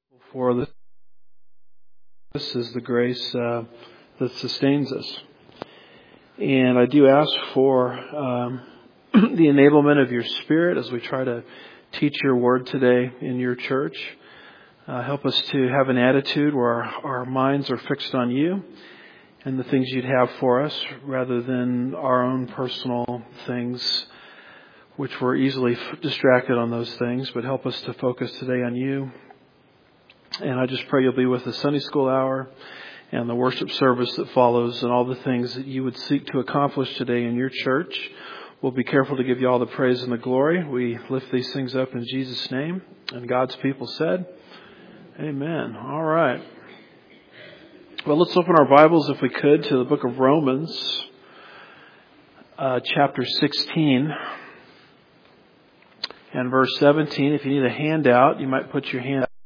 For this is the grace that sustains us. And I do ask for the enablement of your Spirit as we try to teach your word today in your church. Help us to have an attitude where our minds are fixed on you and the things you'd have for us rather than our own personal things, which we're easily distracted on those things. But help us to focus today on you. And I just pray you'll be with the Sunday school hour and the worship service that follows and all the things that you would seek to accomplish today in your church. We'll be careful to give you all the praise and the glory. We lift these things up in Jesus' name. And God's people said, Amen. All right. Well, let's open our Bibles, if we could, to the book of Romans, chapter 16 and verse 17. If you need a handout, you might put your hand out.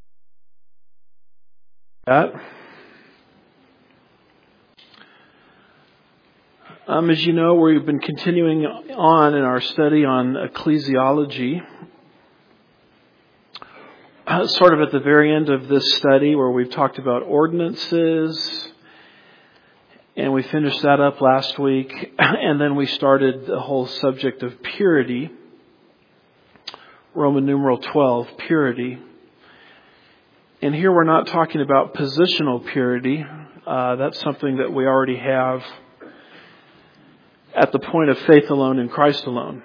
As you know, we've been continuing on in our study on ecclesiology. Sort of at the very end of this study where we've talked about ordinances, and we finished that up last week, and then we started the whole subject of purity. Roman numeral 12, purity. And here we're not talking about positional purity. That's something that we already have at the point of faith alone in Christ alone.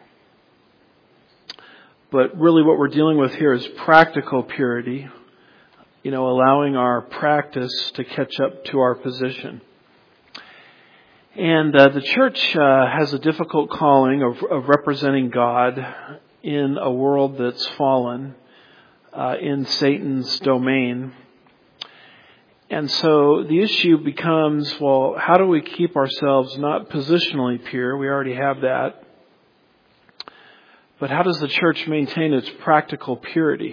But really what we're dealing with here is practical purity, allowing our practice to catch up to our position. And the church has a difficult calling of representing God in a world that's fallen, in Satan's domain. And so the issue becomes, well, how do we keep ourselves not positionally pure? We already have that. But how does the church maintain its practical purity?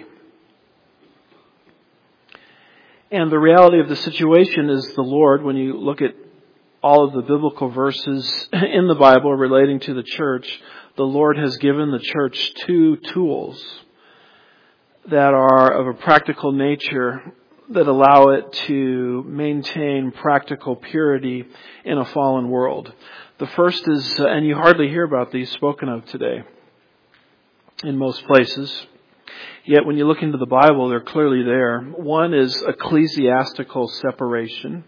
And the reality of the situation is the Lord, when you look at all of the biblical verses in the Bible relating to the church, the Lord has given the church two tools that are of a practical nature that allow it to maintain practical purity in a fallen world. The first is, and you hardly hear about these spoken of today in most places, yet when you look into the Bible, they're clearly there. One is ecclesiastical separation,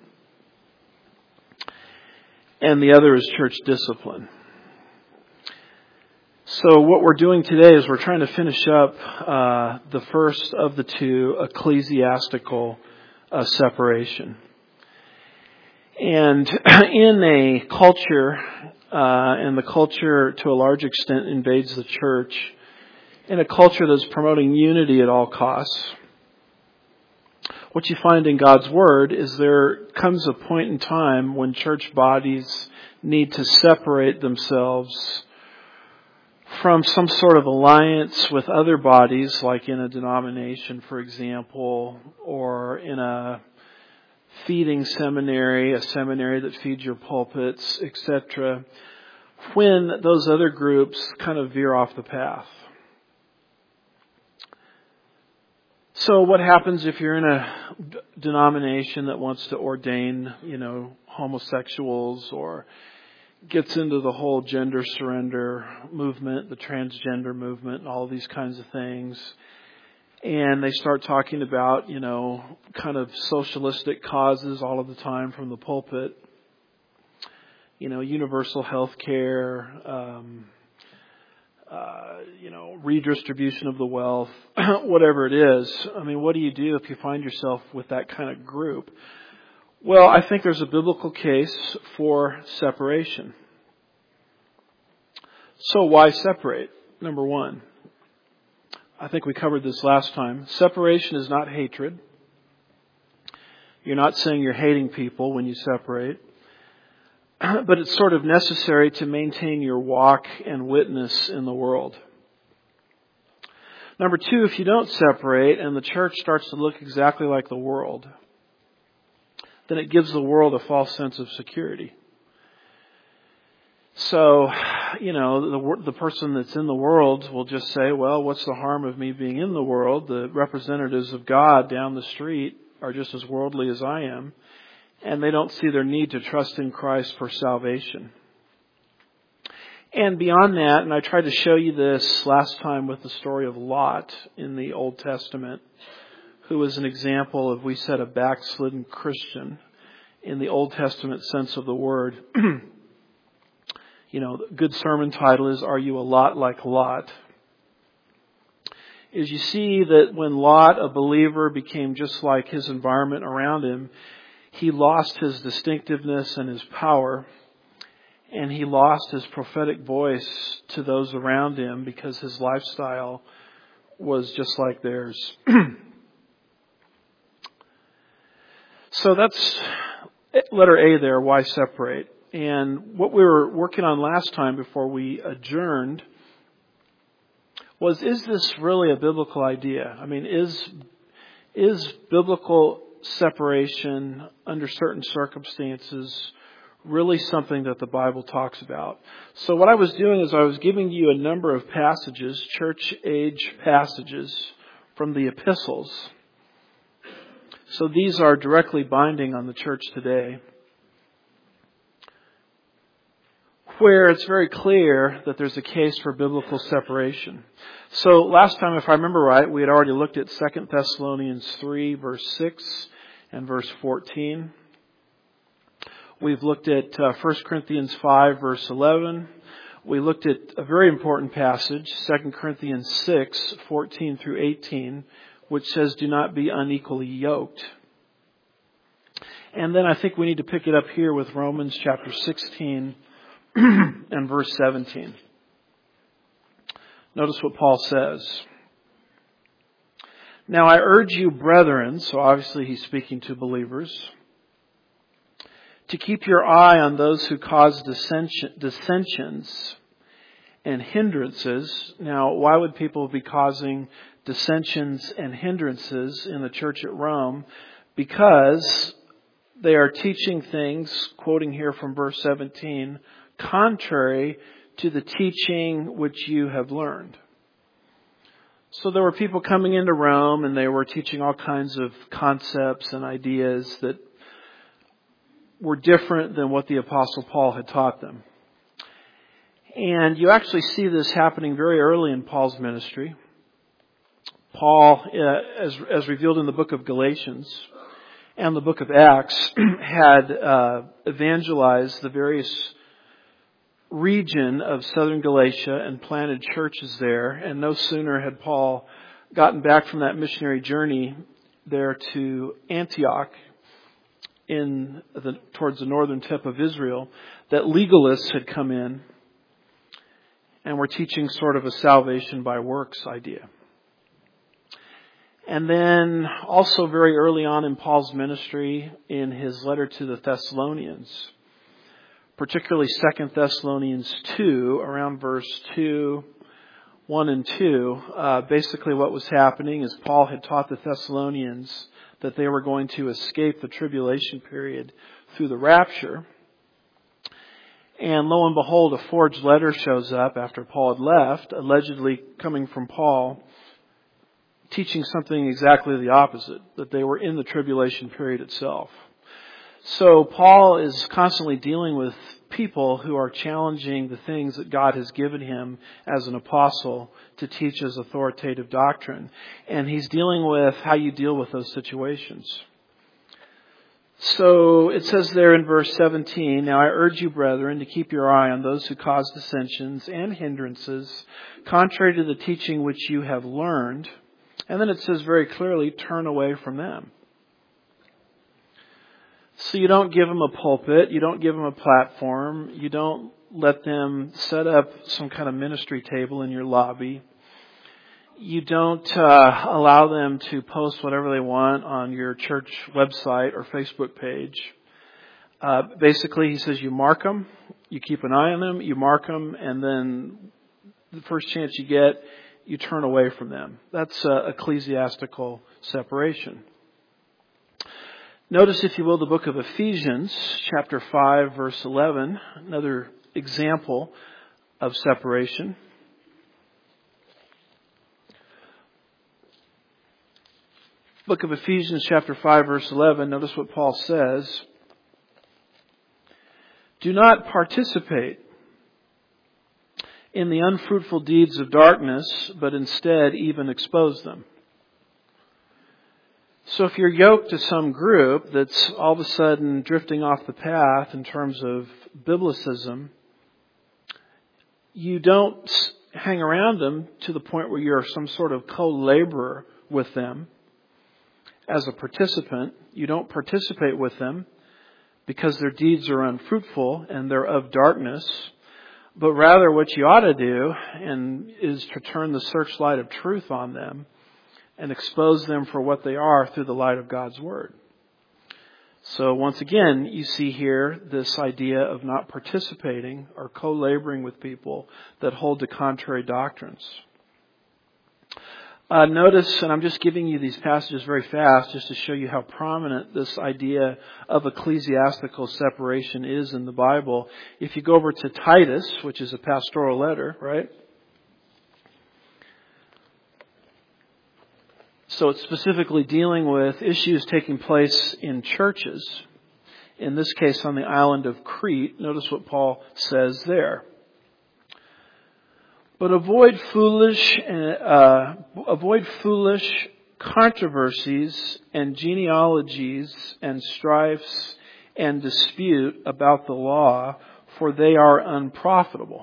and the other is church discipline. So what we're doing today is we're trying to finish up the first of the two, ecclesiastical separation. And in a culture, and the culture to a large extent invades the church, in a culture that's promoting unity at all costs, what you find in God's Word is there comes a point in time when church bodies need to separate themselves from some sort of alliance with other bodies, like in a denomination, for example, or in a feeding seminary, a seminary that feeds your pulpits, etc., when those other groups kind of veer off the path. So what happens if you're in a denomination that wants to ordain, homosexuals, or gets into the whole gender surrender movement, the transgender movement, and all these kinds of things. And they start talking about, kind of socialistic causes all of the time from the pulpit. Universal health care, redistribution of the wealth, whatever it is. I mean, what do you do if you find yourself with that kind of group? Well, I think there's a biblical case for separation. So why separate? Number one, I think we covered this last time. Separation is not hatred. You're not saying you're hating people when you separate. But it's sort of necessary to maintain your walk and witness in the world. Number two, if you don't separate and the church starts to look exactly like the world, then it gives the world a false sense of security. So, the person that's in the world will just say, well, what's the harm of me being in the world? The representatives of God down the street are just as worldly as I am, and they don't see their need to trust in Christ for salvation. And beyond that, and I tried to show you this last time with the story of Lot in the Old Testament, who was an example of, we said, a backslidden Christian in the Old Testament sense of the word. Good sermon title is, Are You a Lot Like Lot? Is you see that when Lot, a believer, became just like his environment around him, he lost his distinctiveness and his power, and he lost his prophetic voice to those around him because his lifestyle was just like theirs. So that's letter A there, why separate? And what we were working on last time before we adjourned was, is this really a biblical idea? I mean, is biblical separation under certain circumstances really something that the Bible talks about? So what I was doing is I was giving you a number of passages, church age passages from the epistles. So these are directly binding on the church today, where it's very clear that there's a case for biblical separation. So last time, if I remember right, we had already looked at 2 Thessalonians 3, verse 6 and verse 14. We've looked at 1 Corinthians 5, verse 11. We looked at a very important passage, 2 Corinthians 6, 14 through 18, which says, do not be unequally yoked. And then I think we need to pick it up here with Romans chapter 16 and verse 17. Notice what Paul says. Now I urge you, brethren, so obviously he's speaking to believers, to keep your eye on those who cause dissensions and hindrances. Now, why would people be causing dissensions and hindrances in the church at Rome? Because they are teaching things, quoting here from verse 17, contrary to the teaching which you have learned. So there were people coming into Rome and they were teaching all kinds of concepts and ideas that were different than what the Apostle Paul had taught them. And you actually see this happening very early in Paul's ministry. Paul, as revealed in the book of Galatians and the book of Acts, had evangelized the various region of southern Galatia and planted churches there. And no sooner had Paul gotten back from that missionary journey there to Antioch towards the northern tip of Israel, that legalists had come in and were teaching sort of a salvation by works idea. And then also very early on in Paul's ministry, in his letter to the Thessalonians, particularly 2 Thessalonians 2, around verse 1 and 2, basically what was happening is Paul had taught the Thessalonians that they were going to escape the tribulation period through the rapture. And lo and behold, a forged letter shows up after Paul had left, allegedly coming from Paul, teaching something exactly the opposite, that they were in the tribulation period itself. So Paul is constantly dealing with people who are challenging the things that God has given him as an apostle to teach as authoritative doctrine. And he's dealing with how you deal with those situations. So it says there in verse 17, now I urge you, brethren, to keep your eye on those who cause dissensions and hindrances, contrary to the teaching which you have learned. And then it says very clearly, turn away from them. So you don't give them a pulpit, you don't give them a platform, you don't let them set up some kind of ministry table in your lobby. You don't allow them to post whatever they want on your church website or Facebook page. Basically, he says you mark them, you keep an eye on them, you mark them, and then the first chance you get, you turn away from them. That's ecclesiastical separation. Notice, if you will, the book of Ephesians, chapter 5, verse 11, another example of separation. Book of Ephesians chapter 5 verse 11, notice what Paul says. Do not participate in the unfruitful deeds of darkness, but instead even expose them. So if you're yoked to some group that's all of a sudden drifting off the path in terms of biblicism, you don't hang around them to the point where you're some sort of co-laborer with them. As a participant, you don't participate with them because their deeds are unfruitful and they're of darkness. But rather what you ought to do is to turn the searchlight of truth on them and expose them for what they are through the light of God's Word. So once again, you see here this idea of not participating or co-laboring with people that hold to contrary doctrines. Notice, and I'm just giving you these passages very fast just to show you how prominent this idea of ecclesiastical separation is in the Bible. If you go over to Titus, which is a pastoral letter, right? So it's specifically dealing with issues taking place in churches. In this case, on the island of Crete. Notice what Paul says there. But avoid foolish controversies and genealogies and strifes and dispute about the law, for they are unprofitable.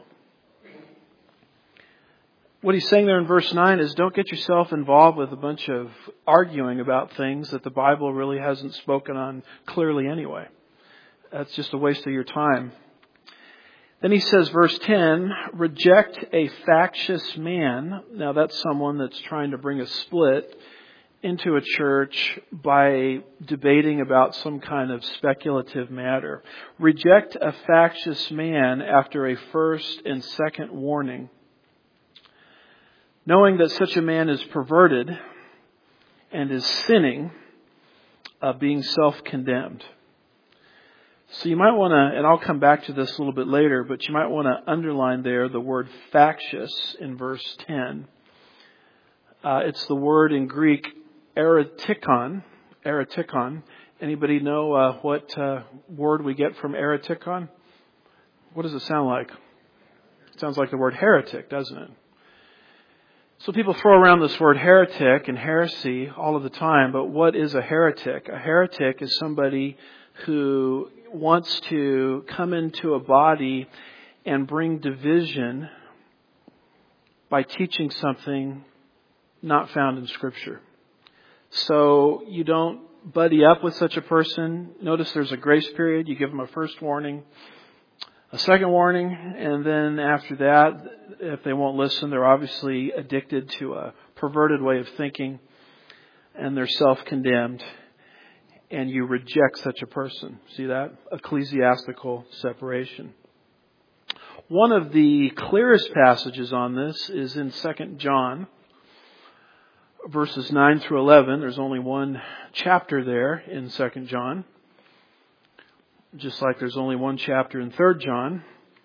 What he's saying there in verse 9 is don't get yourself involved with a bunch of arguing about things that the Bible really hasn't spoken on clearly anyway. That's just a waste of your time. Then he says, verse 10, reject a factious man. Now that's someone that's trying to bring a split into a church by debating about some kind of speculative matter. Reject a factious man after a first and second warning, knowing that such a man is perverted and is sinning, being self-condemned. So you might want to, and I'll come back to this a little bit later, but you might want to underline there the word factious in verse 10. It's the word in Greek eretikon. Eretikon. Anybody know what word we get from eretikon? What does it sound like? It sounds like the word heretic, doesn't it? So people throw around this word heretic and heresy all of the time, but what is a heretic? A heretic is somebody who wants to come into a body and bring division by teaching something not found in Scripture. So you don't buddy up with such a person. Notice there's a grace period. You give them a first warning, a second warning, and then after that, if they won't listen, they're obviously addicted to a perverted way of thinking and they're self-condemned. And you reject such a person. See that? Ecclesiastical separation. One of the clearest passages on this is in 2 John, verses 9 through 11. There's only one chapter there in 2 John. Just like there's only one chapter in 3 John.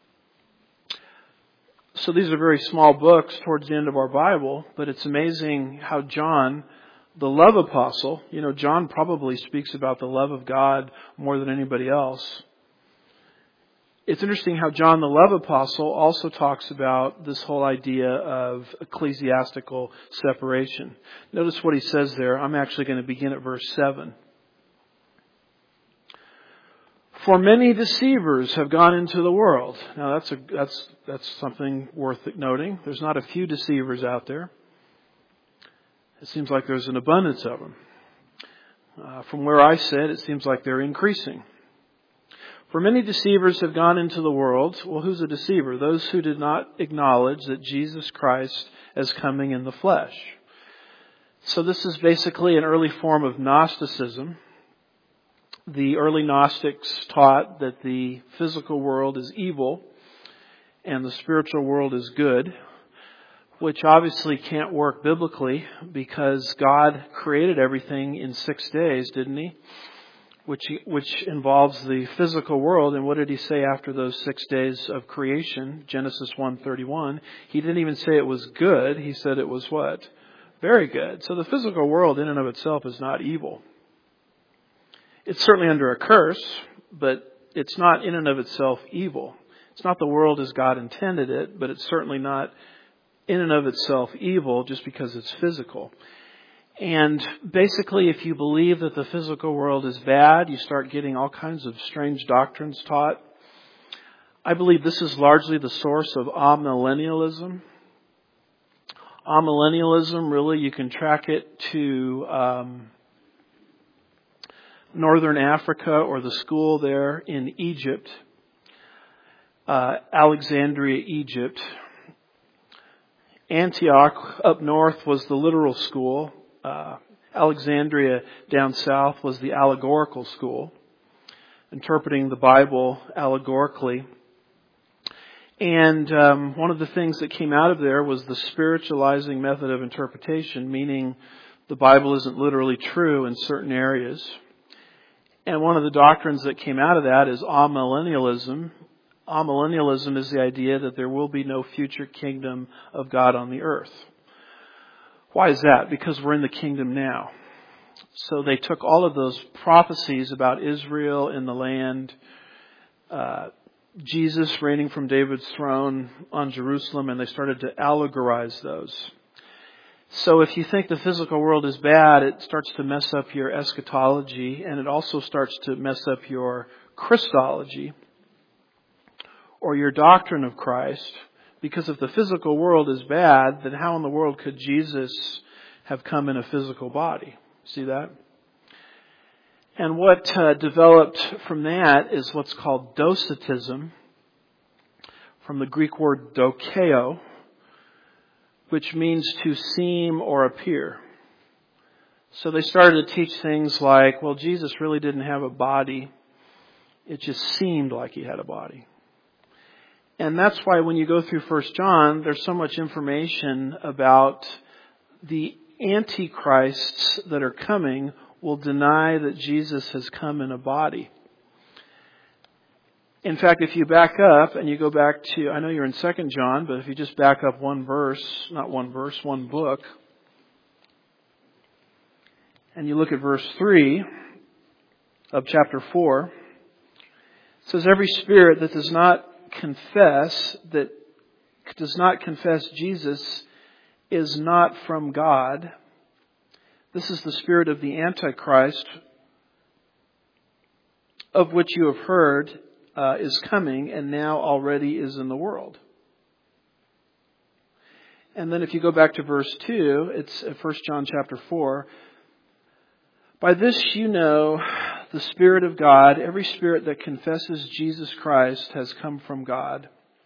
So these are very small books towards the end of our Bible, but it's amazing how John, the love apostle, John probably speaks about the love of God more than anybody else. It's interesting how John, the love apostle, also talks about this whole idea of ecclesiastical separation. Notice what he says there. I'm actually going to begin at verse 7. For many deceivers have gone into the world. Now that's something worth noting. There's not a few deceivers out there. It seems like there's an abundance of them. From where I sit, it seems like they're increasing. For many deceivers have gone into the world. Well, who's a deceiver? Those who did not acknowledge that Jesus Christ is coming in the flesh. So this is basically an early form of Gnosticism. The early Gnostics taught that the physical world is evil and the spiritual world is good, which obviously can't work biblically because God created everything in 6 days, didn't He? which involves the physical world. And what did he say after those 6 days of creation? Genesis 1:31. He didn't even say it was good. He said it was what? Very good. So the physical world in and of itself is not evil. It's certainly under a curse, but it's not in and of itself evil. It's not the world as God intended it, but it's certainly not in and of itself evil just because it's physical. And basically, if you believe that the physical world is bad, you start getting all kinds of strange doctrines taught. I believe this is largely the source of amillennialism. Amillennialism, really, you can track it to Northern Africa or the school there in Egypt, Alexandria, Egypt. Antioch up north was the literal school. Alexandria down south was the allegorical school, interpreting the Bible allegorically. And one of the things that came out of there was the spiritualizing method of interpretation, meaning the Bible isn't literally true in certain areas. And one of the doctrines that came out of that is amillennialism. Amillennialism is the idea that there will be no future kingdom of God on the earth. Why is that? Because we're in the kingdom now. So they took all of those prophecies about Israel in the land, Jesus reigning from David's throne on Jerusalem, and they started to allegorize those. So if you think the physical world is bad, it starts to mess up your eschatology, and it also starts to mess up your Christology, or your doctrine of Christ. Because if the physical world is bad, then how in the world could Jesus have come in a physical body? See that? And what developed from that is what's called Docetism, from the Greek word dokeo, which means to seem or appear. So they started to teach things like, well, Jesus really didn't have a body. It just seemed like he had a body. And that's why when you go through 1 John, there's so much information about the antichrists that are coming will deny that Jesus has come in a body. In fact, if you back up and you go back to, I know you're in 2 John, but if you just back up one book, and you look at verse 3 of chapter 4, it says, every spirit that does not confess Jesus is not from God. This is the spirit of the Antichrist, of which you have heard is coming and now already is in the world. And then if you go back to verse 2, it's 1 John chapter 4. By this you know the Spirit of God. Every spirit that confesses Jesus Christ has come from God.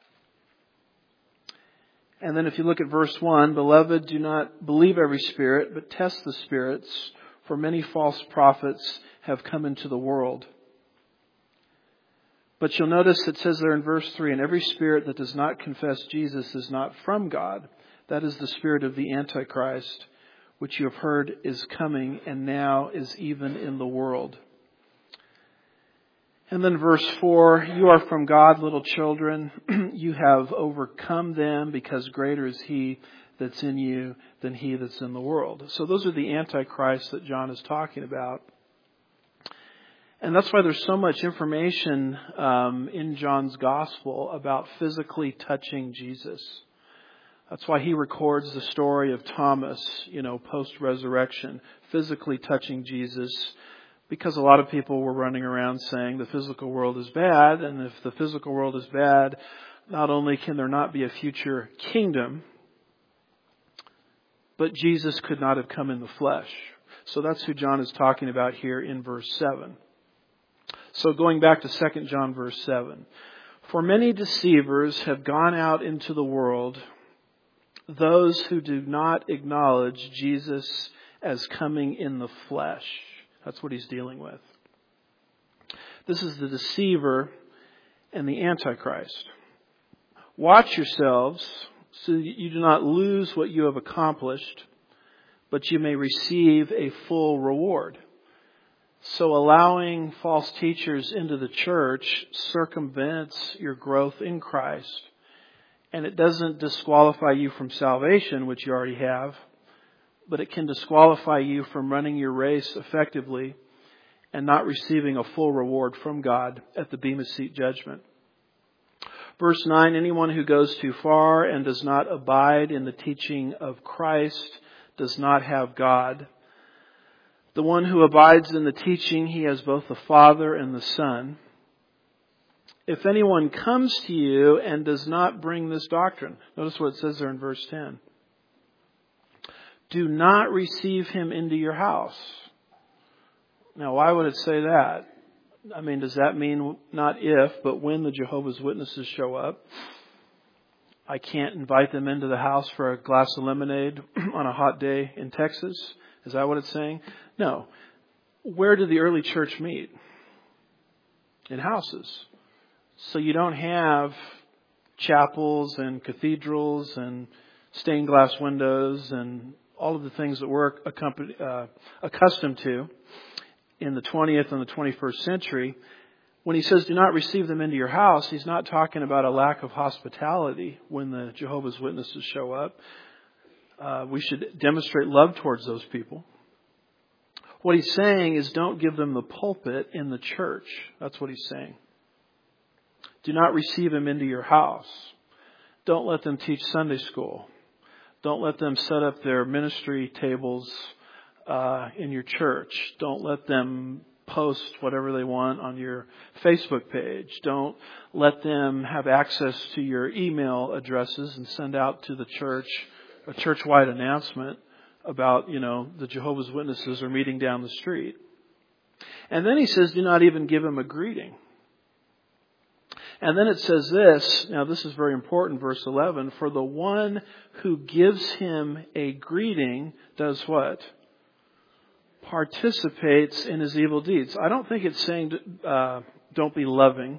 And then if you look at verse 1, beloved, do not believe every spirit, but test the spirits, for many false prophets have come into the world. But you'll notice it says there in verse 3, and every spirit that does not confess Jesus is not from God. That is the spirit of the Antichrist, which you have heard is coming and now is even in the world. And then verse 4, you are from God, little children. You have overcome them because greater is He that's in you than he that's in the world. So those are the antichrists that John is talking about. And that's why there's so much information in John's gospel about physically touching Jesus. That's why he records the story of Thomas, post-resurrection, physically touching Jesus, because a lot of people were running around saying the physical world is bad, and if the physical world is bad, not only can there not be a future kingdom, but Jesus could not have come in the flesh. So that's who John is talking about here in verse 7. So going back to 2 John verse 7. For many deceivers have gone out into the world, those who do not acknowledge Jesus as coming in the flesh. That's what he's dealing with. This is the deceiver and the antichrist. Watch yourselves so that you do not lose what you have accomplished, but you may receive a full reward. So allowing false teachers into the church circumvents your growth in Christ. And it doesn't disqualify you from salvation, which you already have, but it can disqualify you from running your race effectively and not receiving a full reward from God at the Bema Seat judgment. Verse 9, anyone who goes too far and does not abide in the teaching of Christ does not have God. The one who abides in the teaching, he has both the Father and the Son. If anyone comes to you and does not bring this doctrine, notice what it says there in verse 10. Do not receive him into your house. Now, why would it say that? I mean, does that mean not if, but when the Jehovah's Witnesses show up, I can't invite them into the house for a glass of lemonade on a hot day in Texas? Is that what it's saying? No. Where did the early church meet? In houses. So you don't have chapels and cathedrals and stained glass windows and all of the things that we're accustomed to in the 20th and the 21st century. When he says do not receive them into your house, he's not talking about a lack of hospitality when the Jehovah's Witnesses show up. We should demonstrate love towards those people. What he's saying is don't give them the pulpit in the church. That's what he's saying. Do not receive them into your house. Don't let them teach Sunday school. Don't let them set up their ministry tables in your church. Don't let them post whatever they want on your Facebook page. Don't let them have access to your email addresses and send out to the church a church-wide announcement about, the Jehovah's Witnesses are meeting down the street. And then he says, do not even give him a greeting. And then it says this, now this is very important, verse 11, for the one who gives him a greeting does what? Participates in his evil deeds. I don't think it's saying don't be loving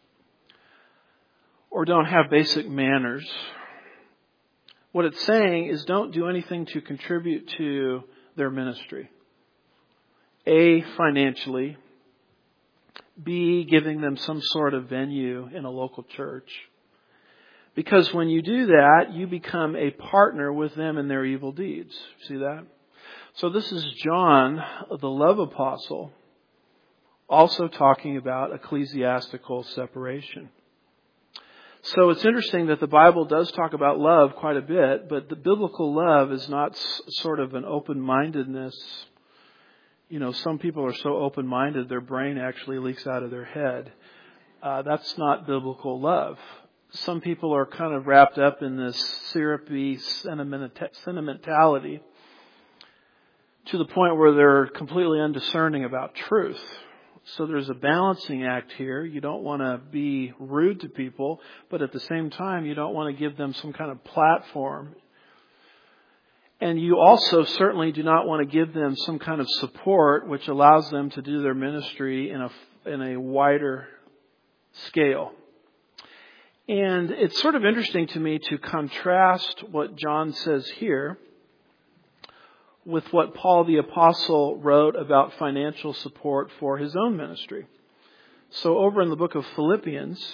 or don't have basic manners. What it's saying is don't do anything to contribute to their ministry. A, financially. B, giving them some sort of venue in a local church. Because when you do that, you become a partner with them in their evil deeds. See that? So this is John, the love apostle, also talking about ecclesiastical separation. So it's interesting that the Bible does talk about love quite a bit, but the biblical love is not sort of an open-mindedness. Some people are so open-minded, their brain actually leaks out of their head. That's not biblical love. Some people are kind of wrapped up in this syrupy sentimentality to the point where they're completely undiscerning about truth. So there's a balancing act here. You don't want to be rude to people, but at the same time, you don't want to give them some kind of platform. And you also certainly do not want to give them some kind of support which allows them to do their ministry in a wider scale. And it's sort of interesting to me to contrast what John says here with what Paul the Apostle wrote about financial support for his own ministry. So over in the book of Philippians,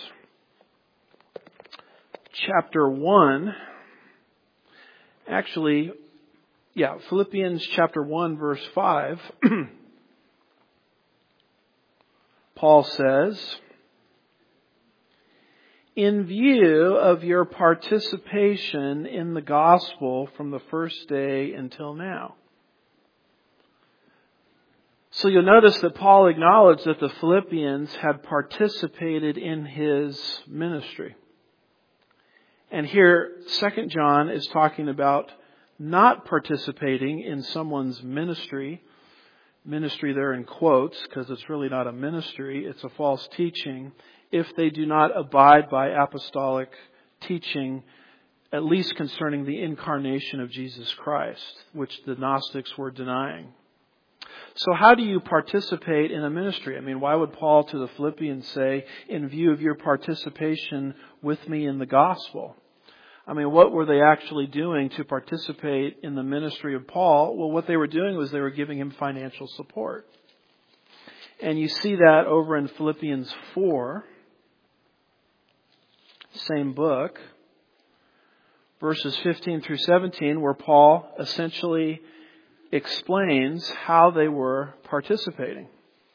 chapter 1, Philippians chapter 1, verse 5, Paul says, in view of your participation in the gospel from the first day until now. So you'll notice that Paul acknowledged that the Philippians had participated in his ministry. And here, 2 John is talking about not participating in someone's ministry there in quotes, because it's really not a ministry, it's a false teaching, if they do not abide by apostolic teaching, at least concerning the incarnation of Jesus Christ, which the Gnostics were denying. So how do you participate in a ministry? I mean, why would Paul to the Philippians say, in view of your participation with me in the gospel? I mean, what were they actually doing to participate in the ministry of Paul? Well, what they were doing was they were giving him financial support. And you see that over in Philippians 4, same book, verses 15 through 17, where Paul essentially explains how they were participating.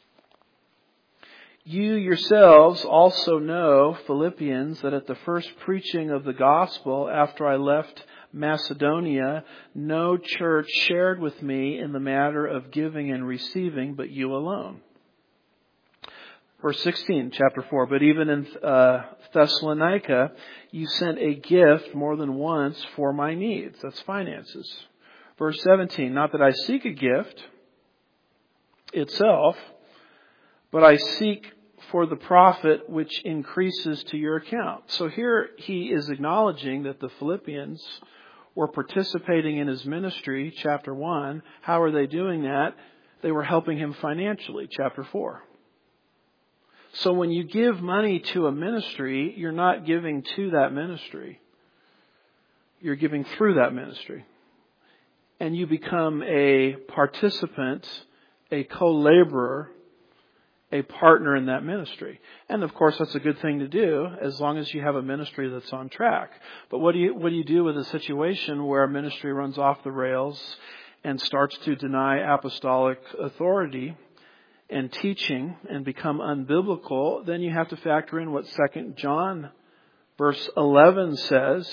You yourselves also know, Philippians, that at the first preaching of the gospel after I left Macedonia, no church shared with me in the matter of giving and receiving, but you alone. Verse 16, chapter 4, but even in Thessalonica, you sent a gift more than once for my needs. That's finances. Verse 17, not that I seek a gift itself, but I seek for the profit which increases to your account. So here he is acknowledging that the Philippians were participating in his ministry, chapter 1. How are they doing that? They were helping him financially, chapter 4. So when you give money to a ministry, you're not giving to that ministry. You're giving through that ministry. And you become a participant, a co-laborer, a partner in that ministry. And of course, that's a good thing to do as long as you have a ministry that's on track. But what do you do with a situation where a ministry runs off the rails and starts to deny apostolic authority and teaching and become unbiblical? Then you have to factor in what 2 John verse 11 says.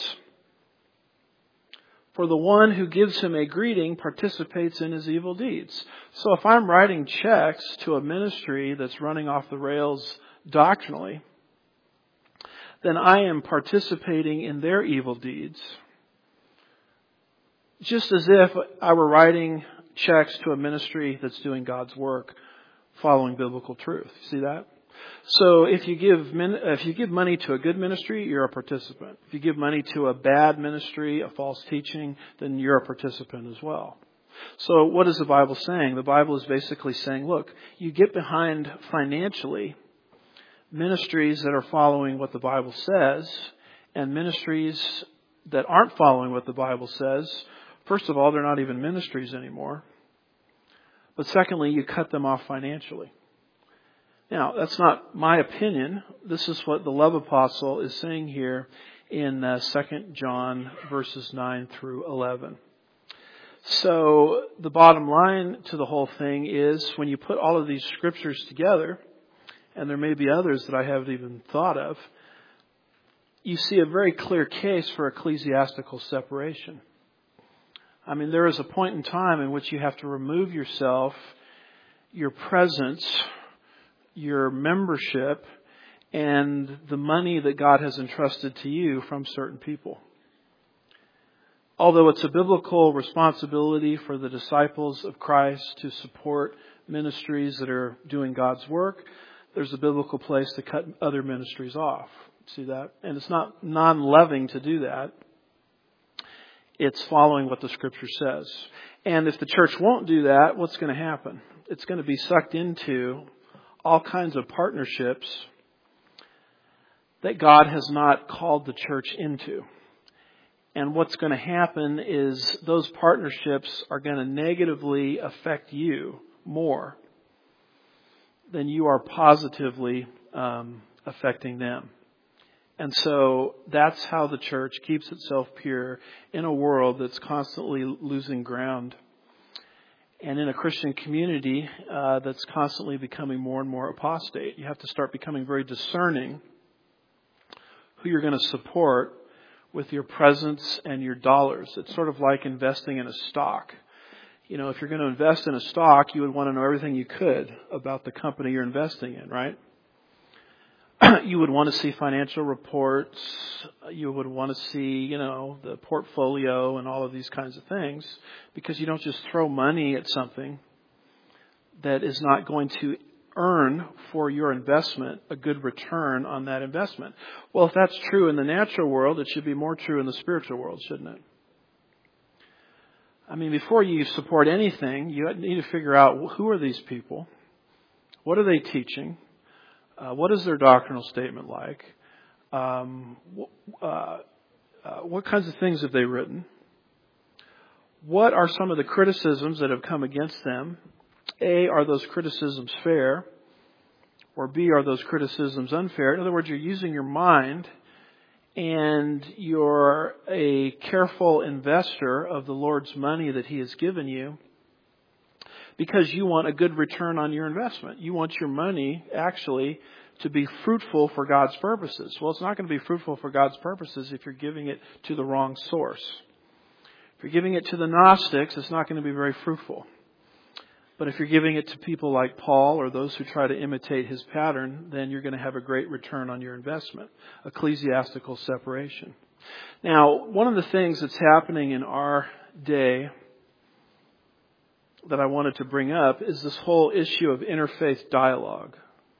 For the one who gives him a greeting participates in his evil deeds. So if I'm writing checks to a ministry that's running off the rails doctrinally, then I am participating in their evil deeds. Just as if I were writing checks to a ministry that's doing God's work, following biblical truth. See that? So if you give money to a good ministry, you're a participant. If you give money to a bad ministry, a false teaching, then you're a participant as well. So what is the Bible saying? The Bible is basically saying, look, you get behind financially ministries that are following what the Bible says, and ministries that aren't following what the Bible says. First of all, they're not even ministries anymore. But secondly, you cut them off financially. Now, that's not my opinion. This is what the love apostle is saying here in 2 John verses 9 through 11. So the bottom line to the whole thing is when you put all of these scriptures together, and there may be others that I haven't even thought of, you see a very clear case for ecclesiastical separation. I mean, there is a point in time in which you have to remove yourself, your presence, your membership, and the money that God has entrusted to you from certain people. Although it's a biblical responsibility for the disciples of Christ to support ministries that are doing God's work, there's a biblical place to cut other ministries off. See that? And it's not non-loving to do that. It's following what the Scripture says. And if the church won't do that, what's going to happen? It's going to be sucked into all kinds of partnerships that God has not called the church into. And what's going to happen is those partnerships are going to negatively affect you more than you are positively affecting them. And so that's how the church keeps itself pure in a world that's constantly losing ground. And in a Christian community that's constantly becoming more and more apostate. You have to start becoming very discerning who you're going to support with your presence and your dollars. It's sort of like investing in a stock. You know, if you're going to invest in a stock, you would want to know everything you could about the company you're investing in, right? You would want to see financial reports. You would want to see, the portfolio and all of these kinds of things, because you don't just throw money at something that is not going to earn for your investment a good return on that investment. Well, if that's true in the natural world, it should be more true in the spiritual world, shouldn't it? I mean, before you support anything, you need to figure out who are these people? What are they teaching? What is their doctrinal statement like? What kinds of things have they written? What are some of the criticisms that have come against them? Are those criticisms fair? Or B, are those criticisms unfair? In other words, you're using your mind and you're a careful investor of the Lord's money that He has given you because you want a good return on your investment. You want your money actually to be fruitful for God's purposes. Well, it's not going to be fruitful for God's purposes if you're giving it to the wrong source. If you're giving it to the Gnostics, it's not going to be very fruitful. But if you're giving it to people like Paul or those who try to imitate his pattern, then you're going to have a great return on your investment. Ecclesiastical separation. Now, one of the things that's happening in our day that I wanted to bring up is this whole issue of interfaith dialogue,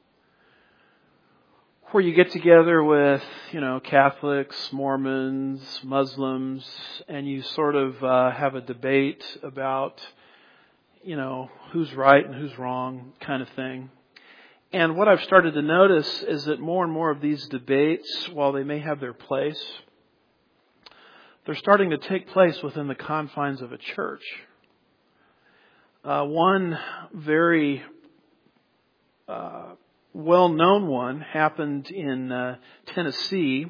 where you get together with, Catholics, Mormons, Muslims, and you sort of have a debate about, who's right and who's wrong kind of thing. And what I've started to notice is that more and more of these debates, while they may have their place, they're starting to take place within the confines of a church. One very well-known one happened in Tennessee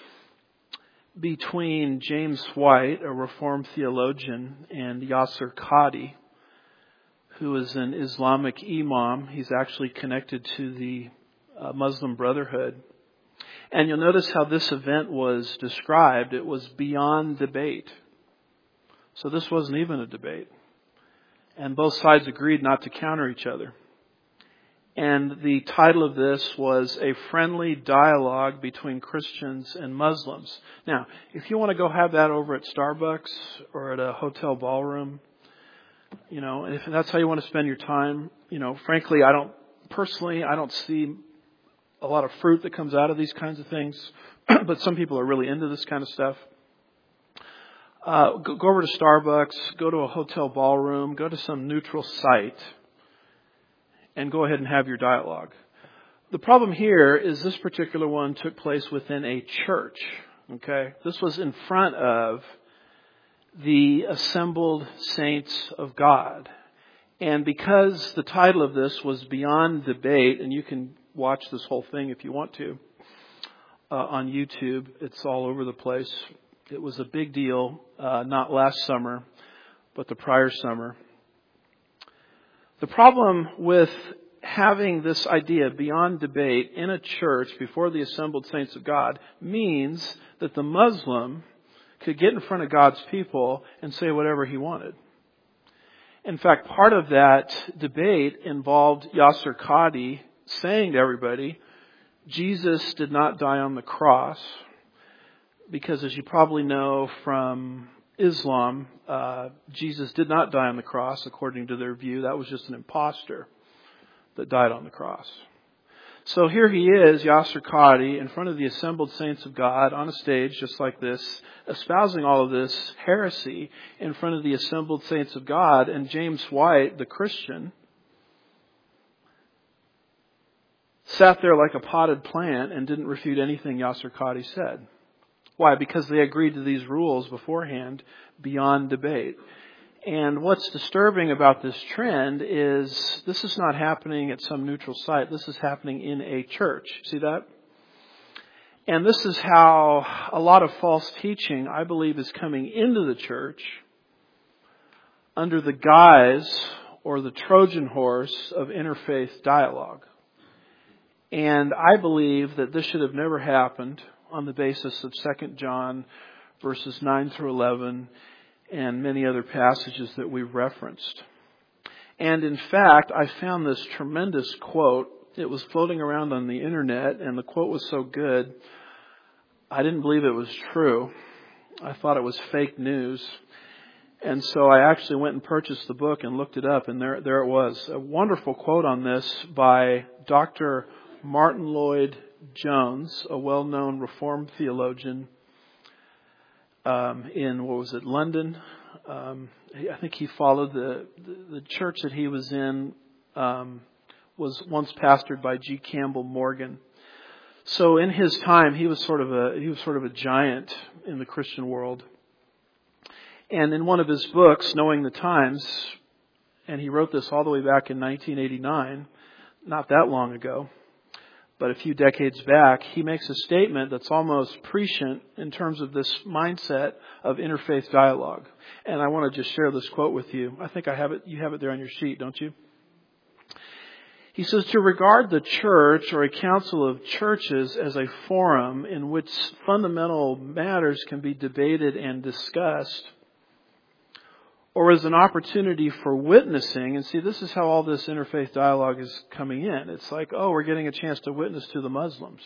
between James White, a Reformed theologian, and Yasser Qadhi, who is an Islamic imam. He's actually connected to the Muslim Brotherhood. And you'll notice how this event was described. It was beyond debate. So this wasn't even a debate. And both sides agreed not to counter each other. And the title of this was A Friendly Dialogue Between Christians and Muslims. Now, if you want to go have that over at Starbucks or at a hotel ballroom, if that's how you want to spend your time, frankly, I don't see a lot of fruit that comes out of these kinds of things. But some people are really into this kind of stuff. Go over to Starbucks, go to a hotel ballroom, go to some neutral site, and go ahead and have your dialogue. The problem here is this particular one took place within a church. Okay, this was in front of the assembled saints of God. And because the title of this was Beyond Debate, and you can watch this whole thing if you want to on YouTube, it's all over the place. It was a big deal, not last summer, but the prior summer. The problem with having this idea beyond debate in a church before the assembled saints of God means that the Muslim could get in front of God's people and say whatever he wanted. In fact, part of that debate involved Yasser Qadhi saying to everybody, Jesus did not die on the cross, because as you probably know from Islam, Jesus did not die on the cross according to their view. That was just an imposter that died on the cross. So here he is, Yasser Qadhi, in front of the assembled saints of God on a stage just like this, espousing all of this heresy in front of the assembled saints of God. And James White, the Christian, sat there like a potted plant and didn't refute anything Yasser Qadhi said. Why? Because they agreed to these rules beforehand beyond debate. And what's disturbing about this trend is this is not happening at some neutral site. This is happening in a church. See that? And this is how a lot of false teaching, I believe, is coming into the church under the guise or the Trojan horse of interfaith dialogue. And I believe that this should have never happened on the basis of 2 John verses 9 through 11 and many other passages that we've referenced. And in fact, I found this tremendous quote. It was floating around on the internet, and the quote was so good, I didn't believe it was true. I thought it was fake news. And so I actually went and purchased the book and looked it up, and there it was. A wonderful quote on this by Dr. Martin Lloyd-Jones, a well-known Reformed theologian in, London. I think he followed the church that he was in was once pastored by G. Campbell Morgan. So in his time, he was sort of a giant in the Christian world. And in one of his books, Knowing the Times, and he wrote this all the way back in 1989, not that long ago. But a few decades back, he makes a statement that's almost prescient in terms of this mindset of interfaith dialogue. And I want to just share this quote with you. I think I have it. You have it there on your sheet, don't you? He says, to regard the church or a council of churches as a forum in which fundamental matters can be debated and discussed, or as an opportunity for witnessing, and see, this is how all this interfaith dialogue is coming in. It's like, oh, we're getting a chance to witness to the Muslims.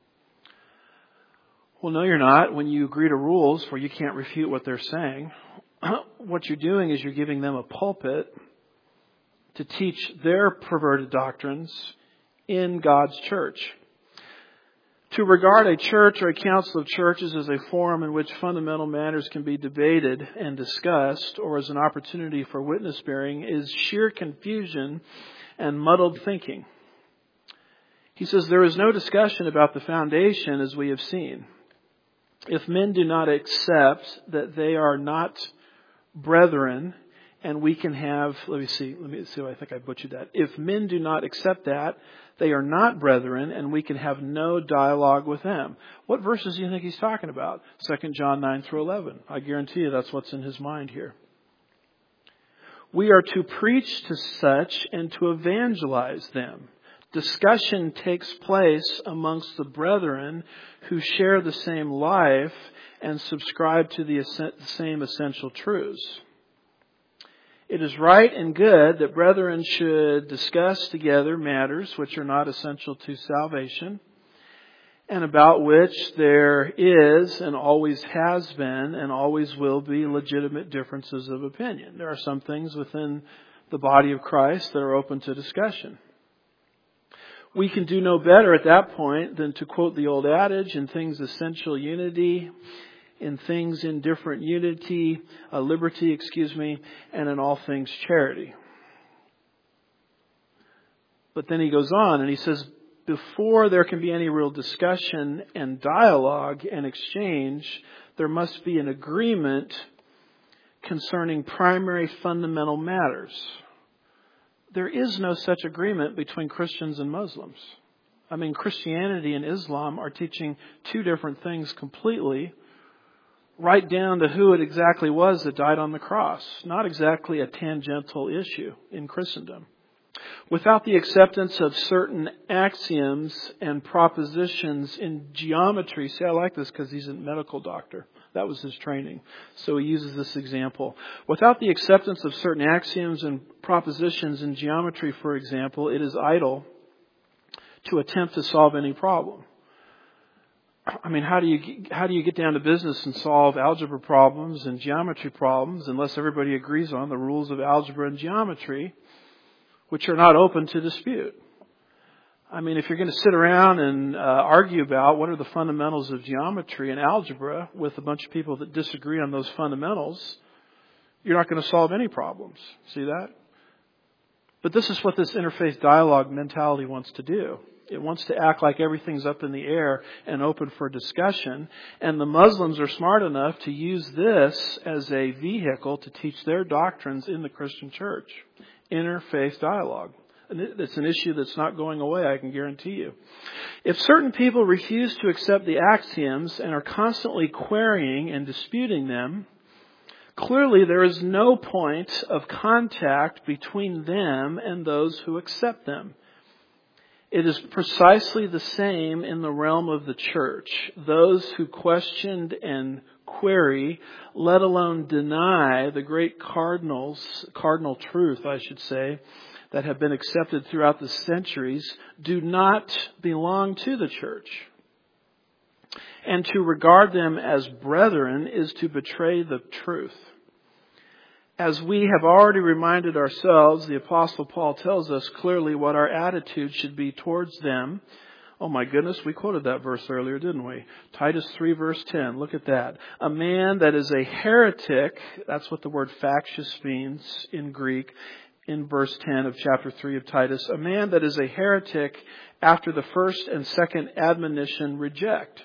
Well, no, you're not. When you agree to rules where you can't refute what they're saying, what you're doing is you're giving them a pulpit to teach their perverted doctrines in God's church. To regard a church or a council of churches as a forum in which fundamental matters can be debated and discussed, or as an opportunity for witness bearing, is sheer confusion and muddled thinking. He says there is no discussion about the foundation, as we have seen. If men do not accept that they are not brethren, and we can have, let me see, I think I butchered that. If men do not accept that, they are not brethren, and we can have no dialogue with them. What verses do you think he's talking about? 2 John 9 through 11. I guarantee you that's what's in his mind here. We are to preach to such and to evangelize them. Discussion takes place amongst the brethren who share the same life and subscribe to the same essential truths. It is right and good that brethren should discuss together matters which are not essential to salvation, and about which there is and always has been and always will be legitimate differences of opinion. There are some things within the body of Christ that are open to discussion. We can do no better at that point than to quote the old adage, in things essential unity, in things indifferent liberty, and in all things charity. But then he goes on and he says, before there can be any real discussion and dialogue and exchange, there must be an agreement concerning primary fundamental matters. There is no such agreement between Christians and Muslims. I mean, Christianity and Islam are teaching two different things completely, right down to who it exactly was that died on the cross. Not exactly a tangential issue in Christendom. Without the acceptance of certain axioms and propositions in geometry, see, I like this because he's a medical doctor. That was his training. So he uses this example. Without the acceptance of certain axioms and propositions in geometry, for example, it is idle to attempt to solve any problem. I mean, how do you get down to business and solve algebra problems and geometry problems unless everybody agrees on the rules of algebra and geometry, which are not open to dispute? I mean, if you're going to sit around and argue about what are the fundamentals of geometry and algebra with a bunch of people that disagree on those fundamentals, you're not going to solve any problems. See that? But this is what this interfaith dialogue mentality wants to do. It wants to act like everything's up in the air and open for discussion. And the Muslims are smart enough to use this as a vehicle to teach their doctrines in the Christian church. Interfaith dialogue. And it's an issue that's not going away, I can guarantee you. If certain people refuse to accept the axioms and are constantly querying and disputing them, clearly there is no point of contact between them and those who accept them. It is precisely the same in the realm of the church. Those who questioned and query, let alone deny the great cardinal truth, I should say, that have been accepted throughout the centuries, do not belong to the church. And to regard them as brethren is to betray the truth. As we have already reminded ourselves, the Apostle Paul tells us clearly what our attitude should be towards them. Oh my goodness, we quoted that verse earlier, didn't we? Titus 3 verse 10, look at that. A man that is a heretic, that's what the word factious means in Greek, in verse 10 of chapter 3 of Titus. A man that is a heretic after the first and second admonition reject.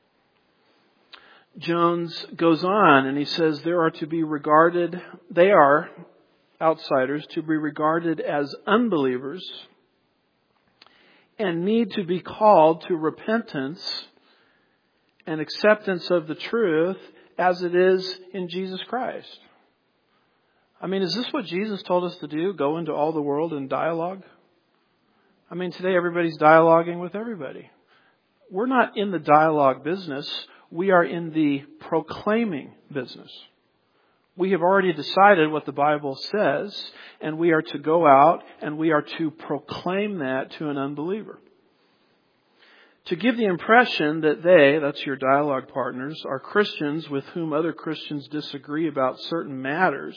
Jones goes on and he says they are outsiders, to be regarded as unbelievers and need to be called to repentance and acceptance of the truth as it is in Jesus Christ. I mean, is this what Jesus told us to do? Go into all the world and dialogue? I mean, today everybody's dialoguing with everybody. We're not in the dialogue business. We are in the proclaiming business. We have already decided what the Bible says, and we are to go out and we are to proclaim that to an unbeliever. To give the impression that they, that's your dialogue partners, are Christians with whom other Christians disagree about certain matters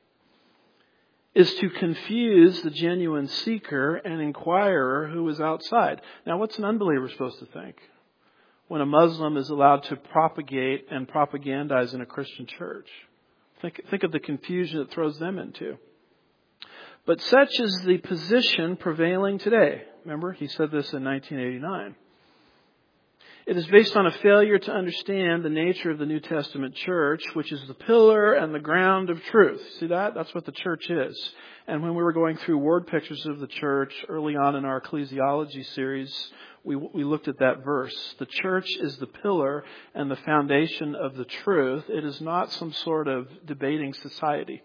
is to confuse the genuine seeker and inquirer who is outside. Now, what's an unbeliever supposed to think when a Muslim is allowed to propagate and propagandize in a Christian church? Think of the confusion it throws them into. But such is the position prevailing today. Remember, he said this in 1989. It is based on a failure to understand the nature of the New Testament church, which is the pillar and the ground of truth. See that? That's what the church is. And when we were going through word pictures of the church early on in our ecclesiology series, we looked at that verse. The church is the pillar and the foundation of the truth. It is not some sort of debating society.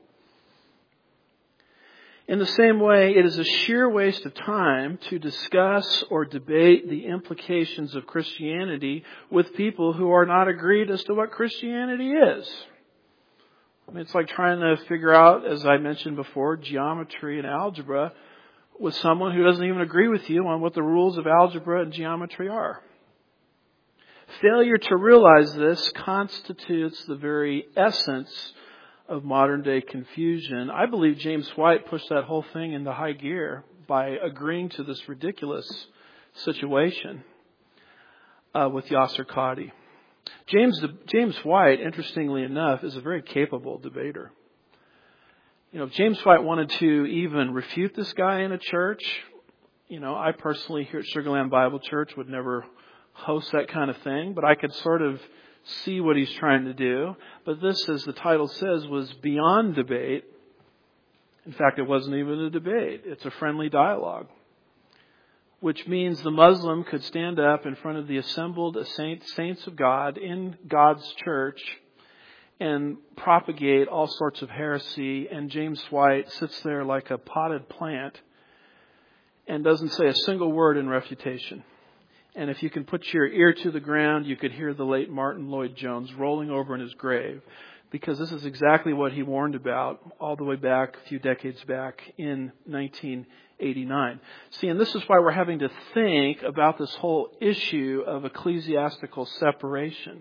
In the same way, it is a sheer waste of time to discuss or debate the implications of Christianity with people who are not agreed as to what Christianity is. I mean, it's like trying to figure out, as I mentioned before, geometry and algebra with someone who doesn't even agree with you on what the rules of algebra and geometry are. Failure to realize this constitutes the very essence of modern day confusion. I believe James White pushed that whole thing into high gear by agreeing to this ridiculous situation with Yasser Qadhi. James White, interestingly enough, is a very capable debater. You know, if James White wanted to even refute this guy in a church, you know, I personally here at Sugar Land Bible Church would never host that kind of thing, but I could sort of see what he's trying to do. But this, as the title says, was beyond debate. In fact, it wasn't even a debate. It's a friendly dialogue, which means the Muslim could stand up in front of the assembled saints of God in God's church and propagate all sorts of heresy, and James White sits there like a potted plant and doesn't say a single word in refutation. And if you can put your ear to the ground, you could hear the late Martin Lloyd-Jones rolling over in his grave, because this is exactly what he warned about all the way back, a few decades back in 1989. See, and this is why we're having to think about this whole issue of ecclesiastical separation.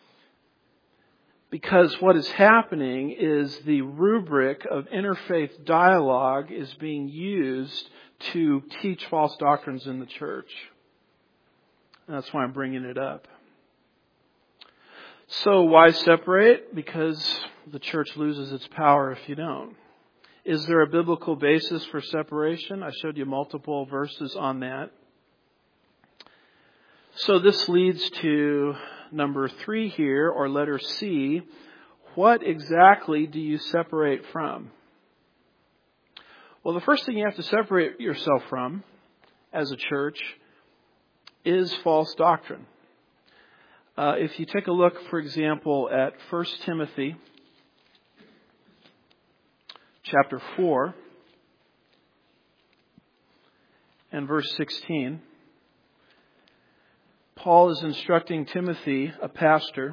Because what is happening is the rubric of interfaith dialogue is being used to teach false doctrines in the church. And that's why I'm bringing it up. So why separate? Because the church loses its power if you don't. Is there a biblical basis for separation? I showed you multiple verses on that. So this leads to number 3 here, or letter C. What exactly do you separate from? Well, the first thing you have to separate yourself from as a church is false doctrine. If you take a look, for example, at 1 Timothy chapter 4 and verse 16, Paul is instructing Timothy, a pastor,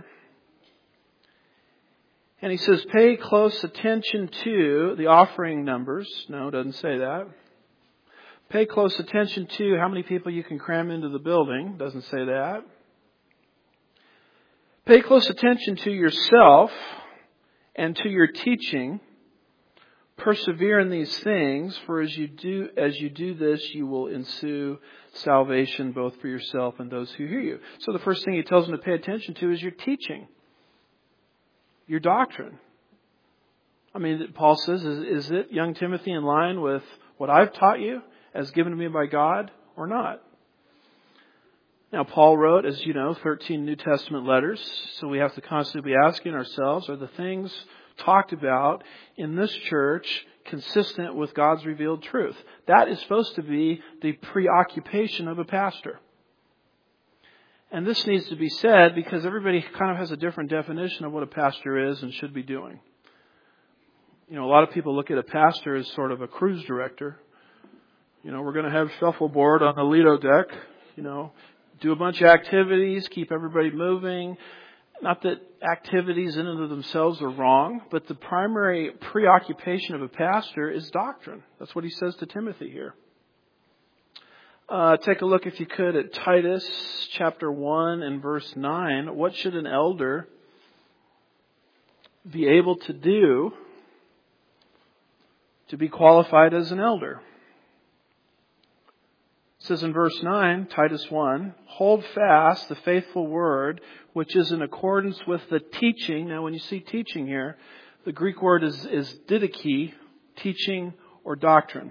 and he says, pay close attention to the offering numbers. No, it doesn't say that. Pay close attention to how many people you can cram into the building. Doesn't say that. Pay close attention to yourself and to your teaching. Persevere in these things, for as you do this, you will ensue salvation both for yourself and those who hear you. So the first thing he tells them to pay attention to is your teaching, your doctrine. I mean, Paul says, is it, young Timothy, in line with what I've taught you as given to me by God or not? Now, Paul wrote, as you know, 13 New Testament letters, so we have to constantly be asking ourselves, are the things talked about in this church consistent with God's revealed truth. That is supposed to be the preoccupation of a pastor. And this needs to be said because everybody kind of has a different definition of what a pastor is and should be doing. A lot of people look at a pastor as sort of a cruise director. We're going to have shuffleboard on the Lido deck, do a bunch of activities, keep everybody moving. Not that activities in and of themselves are wrong, but the primary preoccupation of a pastor is doctrine. That's what he says to Timothy here. Take a look, if you could, at Titus chapter 1 and verse 9. What should an elder be able to do to be qualified as an elder? It says in verse 9, Titus 1, hold fast the faithful word, which is in accordance with the teaching. Now, when you see teaching here, the Greek word is didache, teaching or doctrine.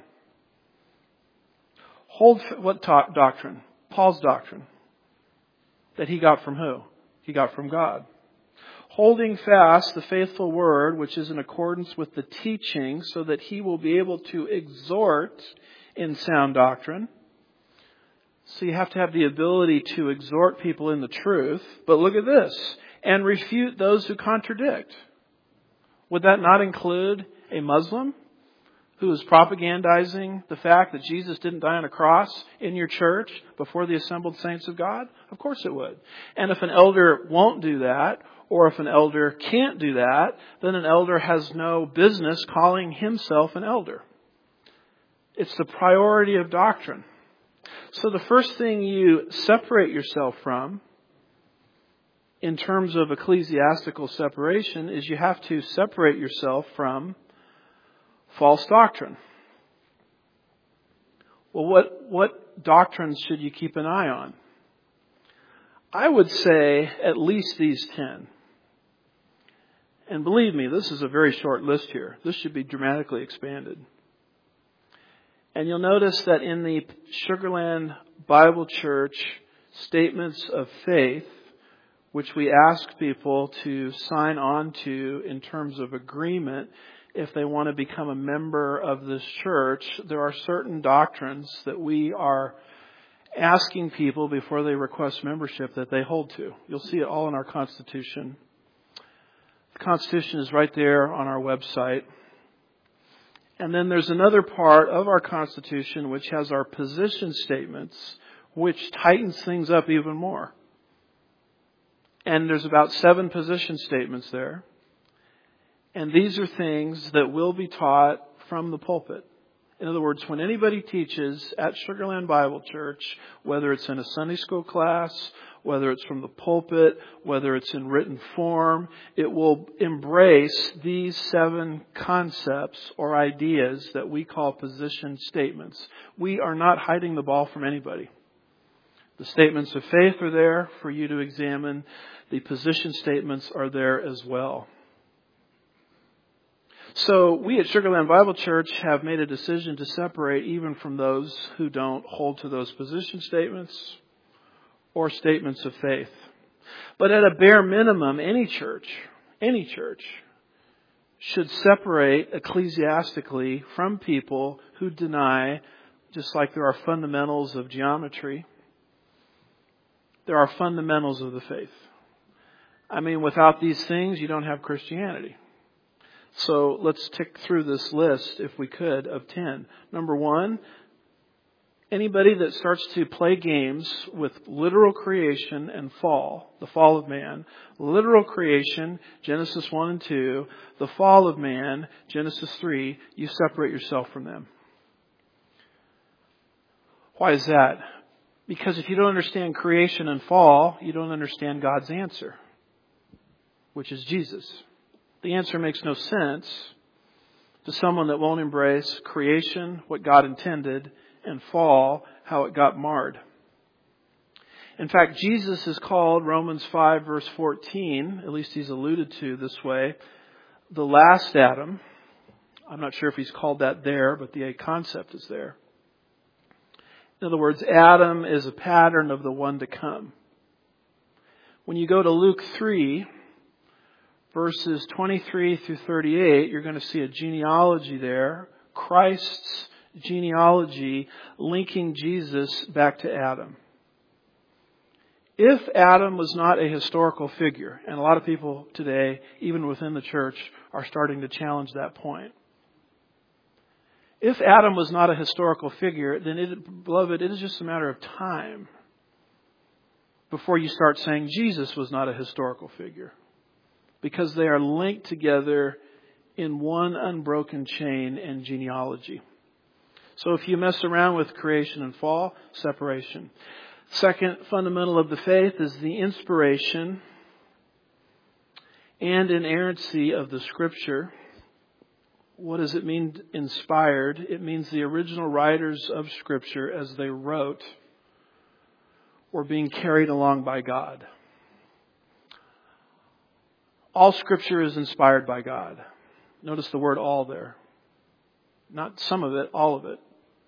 Hold what doctrine? Paul's doctrine. That he got from who? He got from God. Holding fast the faithful word, which is in accordance with the teaching, so that he will be able to exhort in sound doctrine. So you have to have the ability to exhort people in the truth. But look at this. And refute those who contradict. Would that not include a Muslim who is propagandizing the fact that Jesus didn't die on a cross in your church before the assembled saints of God? Of course it would. And if an elder won't do that, or if an elder can't do that, then an elder has no business calling himself an elder. It's the priority of doctrine. So the first thing you separate yourself from in terms of ecclesiastical separation is you have to separate yourself from false doctrine. Well, what doctrines should you keep an eye on? I would say at least these 10. And believe me, this is a very short list here. This should be dramatically expanded. And you'll notice that in the Sugar Land Bible Church statements of faith, which we ask people to sign on to in terms of agreement, if they want to become a member of this church, there are certain doctrines that we are asking people before they request membership that they hold to. You'll see it all in our Constitution. The Constitution is right there on our website. And then there's another part of our Constitution which has our position statements, which tightens things up even more. And there's about 7 position statements there. And these are things that will be taught from the pulpit. In other words, when anybody teaches at Sugar Land Bible Church, whether it's in a Sunday school class, whether it's from the pulpit, whether it's in written form, it will embrace these 7 concepts or ideas that we call position statements. We are not hiding the ball from anybody. The statements of faith are there for you to examine. The position statements are there as well. So we at Sugar Land Bible Church have made a decision to separate even from those who don't hold to those position statements or statements of faith. But at a bare minimum, any church should separate ecclesiastically from people who deny, just like there are fundamentals of geometry, there are fundamentals of the faith. I mean, without these things, you don't have Christianity. So let's tick through this list, if we could, of 10. Number 1, anybody that starts to play games with literal creation and fall, the fall of man, literal creation, Genesis 1 and 2, the fall of man, Genesis 3, you separate yourself from them. Why is that? Because if you don't understand creation and fall, you don't understand God's answer, which is Jesus. The answer makes no sense to someone that won't embrace creation, what God intended, and fall, how it got marred. In fact, Jesus is called, Romans 5 verse 14, at least he's alluded to this way, the last Adam. I'm not sure if he's called that there, but the concept is there. In other words, Adam is a pattern of the one to come. When you go to Luke 3, verses 23 through 38, you're going to see a genealogy there. Christ's genealogy linking Jesus back to Adam. If Adam was not a historical figure, and a lot of people today, even within the church, are starting to challenge that point. If Adam was not a historical figure, then, beloved, it is just a matter of time before you start saying Jesus was not a historical figure. Because they are linked together in one unbroken chain and genealogy. So if you mess around with creation and fall, separation. Second fundamental of the faith is the inspiration and inerrancy of the Scripture. What does it mean, inspired? It means the original writers of Scripture, as they wrote, were being carried along by God. All Scripture is inspired by God. Notice the word all there. Not some of it, all of it.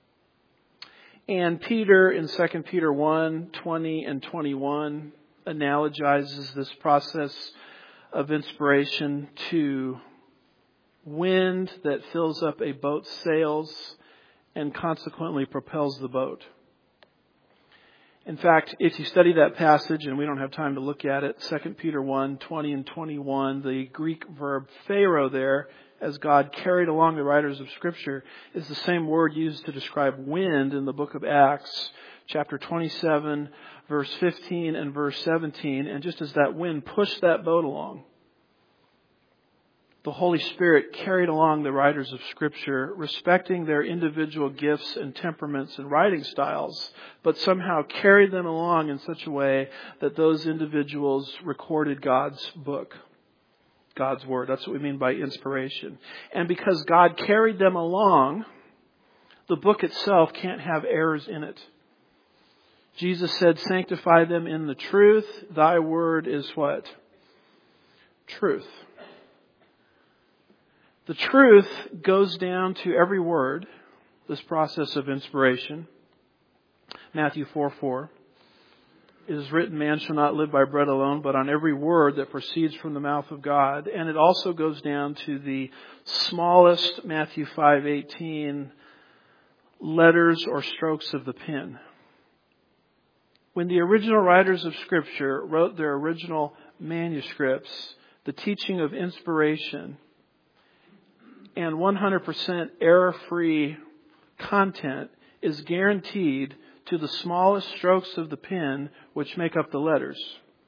And Peter in 2 Peter 1, 20 and 21 analogizes this process of inspiration to wind that fills up a boat's sails and consequently propels the boat. In fact, if you study that passage, and we don't have time to look at it, 2 Peter 1, 20 and 21, the Greek verb pharaoh there, as God carried along the writers of Scripture, is the same word used to describe wind in the book of Acts, chapter 27, verse 15 and verse 17. And just as that wind pushed that boat along, the Holy Spirit carried along the writers of Scripture, respecting their individual gifts and temperaments and writing styles, but somehow carried them along in such a way that those individuals recorded God's book, God's Word. That's what we mean by inspiration. And because God carried them along, the book itself can't have errors in it. Jesus said, sanctify them in the truth. Thy word is what? Truth. The truth goes down to every word, this process of inspiration. Matthew 4:4. It is written, man shall not live by bread alone, but on every word that proceeds from the mouth of God. And it also goes down to the smallest, Matthew 5:18, letters or strokes of the pen. When the original writers of Scripture wrote their original manuscripts, the teaching of inspiration and 100% error-free content is guaranteed to the smallest strokes of the pen which make up the letters,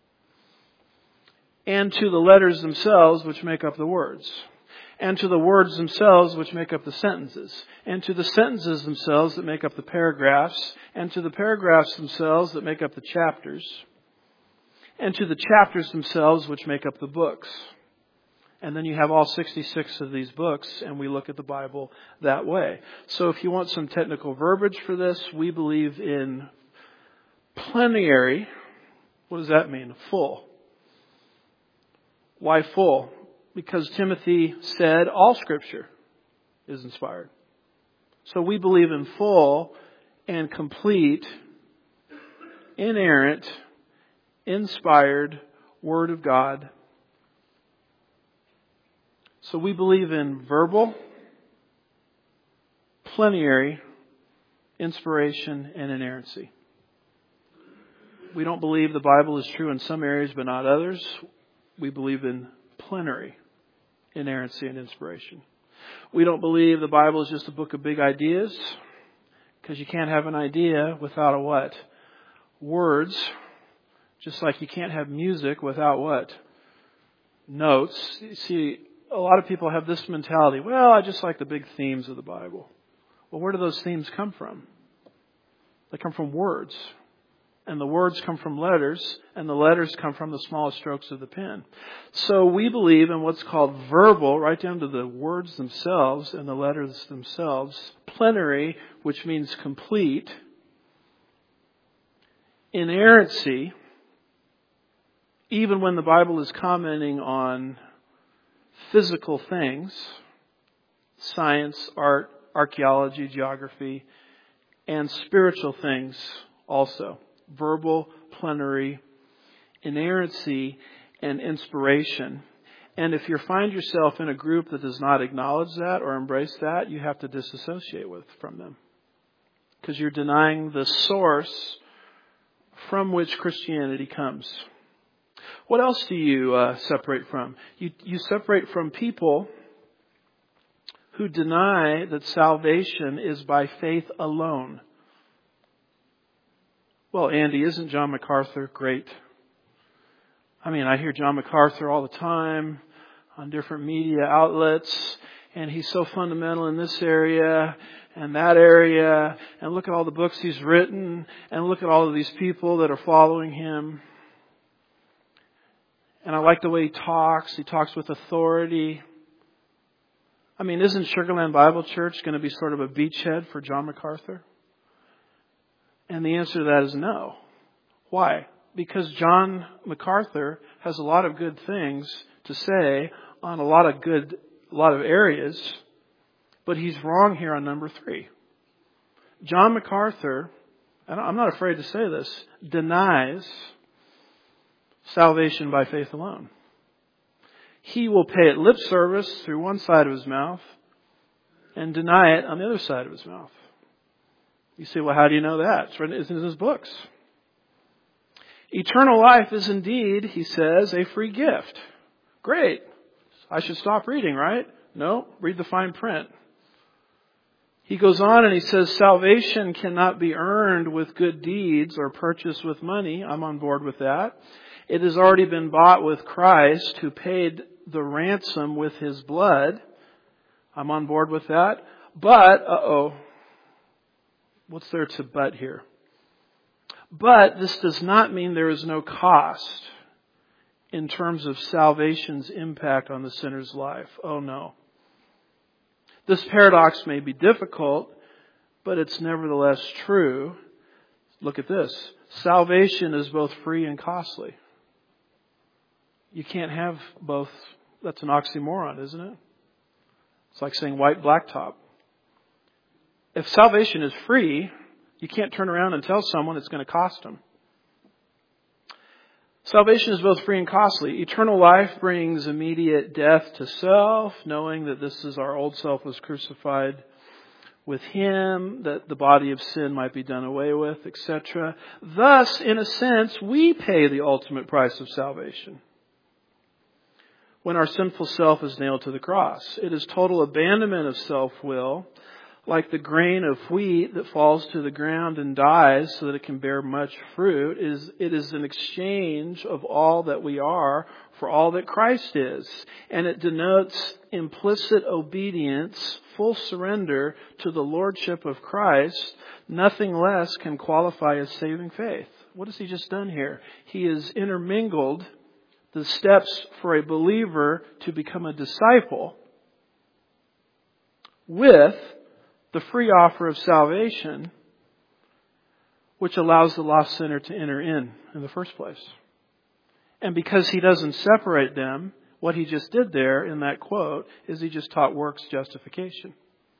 and to the letters themselves which make up the words, and to the words themselves which make up the sentences, and to the sentences themselves that make up the paragraphs, and to the paragraphs themselves that make up the chapters, and to the chapters themselves which make up the books. And then you have all 66 of these books, and we look at the Bible that way. So if you want some technical verbiage for this, we believe in plenary. What does that mean? Full. Why full? Because Timothy said all Scripture is inspired. So we believe in full and complete, inerrant, inspired Word of God. So we believe in verbal, plenary, inspiration, and inerrancy. We don't believe the Bible is true in some areas but not others. We believe in plenary, inerrancy, and inspiration. We don't believe the Bible is just a book of big ideas, because you can't have an idea without a what? Words. Just like you can't have music without what? Notes. You see, a lot of people have this mentality, well, I just like the big themes of the Bible. Well, where do those themes come from? They come from words. And the words come from letters, and the letters come from the smallest strokes of the pen. So we believe in what's called verbal, right down to the words themselves and the letters themselves. Plenary, which means complete. Inerrancy, even when the Bible is commenting on physical things, science, art, archaeology, geography, and spiritual things also. Verbal, plenary, inerrancy, and inspiration. And if you find yourself in a group that does not acknowledge that or embrace that, you have to disassociate from them. Because you're denying the source from which Christianity comes. What else do you separate from? You separate from people who deny that salvation is by faith alone. Well, Andy, isn't John MacArthur great? I mean, I hear John MacArthur all the time on different media outlets, and he's so fundamental in this area and that area, and look at all the books he's written, and look at all of these people that are following him. And I like the way he talks. He talks with authority. I mean, isn't Sugarland Bible Church going to be sort of a beachhead for John MacArthur? And the answer to that is no. Why? Because John MacArthur has a lot of good things to say on a lot of areas, but he's wrong here on number 3. John MacArthur, and I'm not afraid to say this, denies salvation by faith alone. He will pay it lip service through one side of his mouth and deny it on the other side of his mouth. You say, well, how do you know that? It's in his books. Eternal life is indeed, he says, a free gift. Great. I should stop reading, right? No, read the fine print. He goes on and he says, salvation cannot be earned with good deeds or purchased with money. I'm on board with that. It has already been bought with Christ, who paid the ransom with his blood. I'm on board with that. But, what's there to but here? But this does not mean there is no cost in terms of salvation's impact on the sinner's life. Oh no. This paradox may be difficult, but it's nevertheless true. Look at this. Salvation is both free and costly. You can't have both. That's an oxymoron, isn't it? It's like saying white blacktop. If salvation is free, you can't turn around and tell someone it's going to cost them. Salvation is both free and costly. Eternal life brings immediate death to self, knowing that this is our old self was crucified with him, that the body of sin might be done away with, etc. Thus, in a sense, we pay the ultimate price of salvation when our sinful self is nailed to the cross. It is total abandonment of self-will, like the grain of wheat that falls to the ground and dies so that it can bear much fruit. It is an exchange of all that we are for all that Christ is. And it denotes implicit obedience, full surrender to the lordship of Christ. Nothing less can qualify as saving faith. What has he just done here? He has intermingled the steps for a believer to become a disciple with the free offer of salvation, which allows the lost sinner to enter in the first place. And because he doesn't separate them, what he just did there in that quote is he just taught works justification.